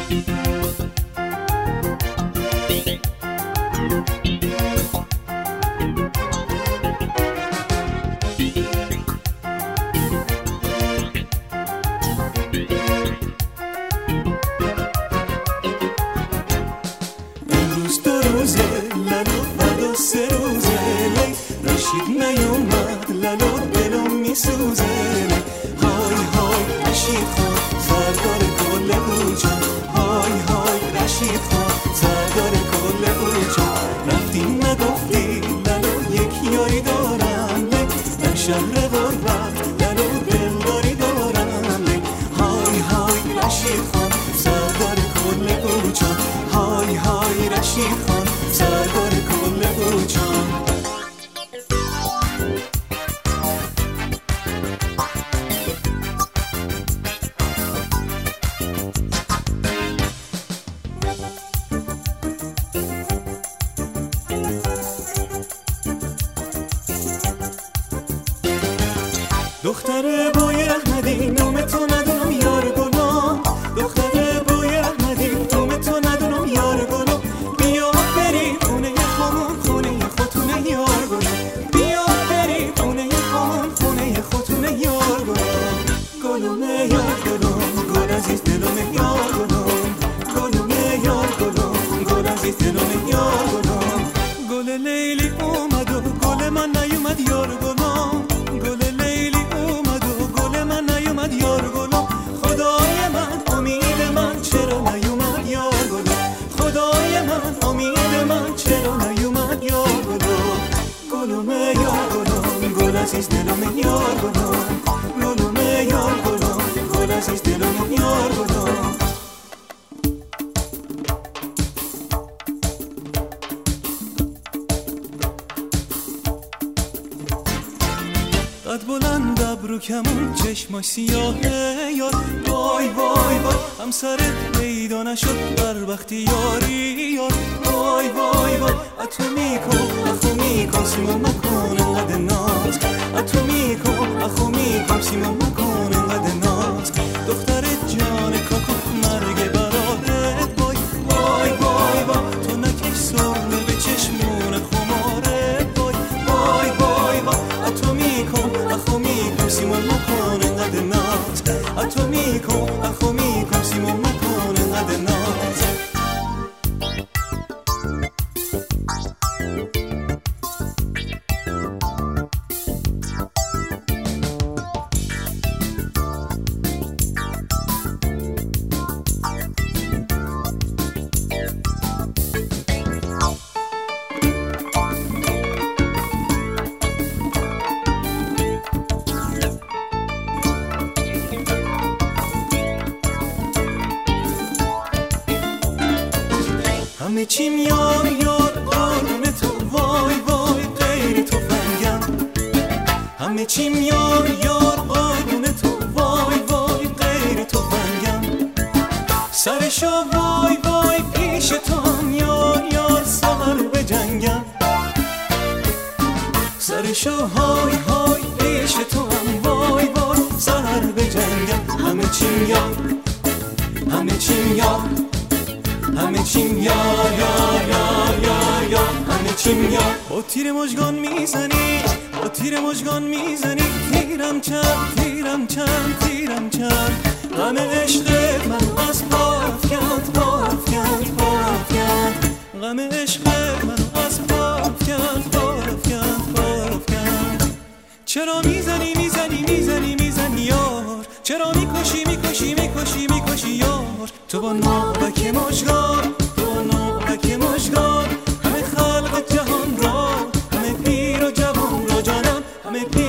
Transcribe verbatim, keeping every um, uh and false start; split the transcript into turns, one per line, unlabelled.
امروز دو روزه لالو فردا سه روزه رشید نیومد لالو دلم میسوزه های های رشید خان سردار کل اوجان های های رشید خان سردار کل اوجان رفتی نگفتی لالو یک یاری دارم در شهر غربت لالو دلداری دارم های های رشید خان سردار کل اوجان های های رشید خان سردار کل اوجان دختر بوی احمدی نام تو ندونم یار گلم دختر بوی احمدی نام تو ندونم یار گلم بیا بری خونه خامون خونه خودتونه یار گلم بیا بری خونه خامون خونه خودتونه یار گلم گلم یار گلم گل عزیز دلم یار گلم گلم یار گلم گل عزیز دلم یار گلم گل لیلی اومد و گل من نیومد یار گلم گل لیلی اومد و گل من نیومد یار گلم خدای من امید من چرا نیومد یار گلم خدای من امید من چرا نیومد یار گلم گلم یار گلم گل عزیز دلم یار گلم گلم یار گلم گل عزیز دلم یار گلم قد بلند ابرو کمون چشماش سیاهه یار وای وای وای همسرت پیدا نشد بر وقتی یاری یار وای وای وای اتو میکن اخو میکن سیمون مکن انقدر ناز اتو میکن اخو میکن سیمون مکن انقدر ناز دخترت جان کاکو مرگ برادت وای وای وای وای تو نکش سرمه به چشمون خمارت وای وای وای وای اتو میکن اخو میکن سیمون مکن انقدر ناز اتو میکن اخو میکن سیمون مکن انقدر ناز همه چیم یار یار قانون تو وای وای غیر تو فنگم همه چیم یار یار قانون تو وای وای غیر تو فنگم سرشو وای وای پیش تو هم یار یار سهر به جنگم سرشو های های پیش تو هم وای وای سهر به جنگم همه چیم یار همه چیم یار همه چیم یا یا یا یا یا همه چیم یا با تیر مژگان میزنی با تیر مژگان میزنی تیرم چند تیرم چند تیرم چند غم عشق من از پا افکند پا افکند پا افکند غم عشق من از پا افکند پا افکند پا افکند چرا میزنی میزنی میزنی میزنی یار چرا میکشی میکشی میکشی میکشی یار تو با ناوک مژگان تو با ناوک مژگان همه خلق جهان را همه پیر و جوان را جانم همه پیر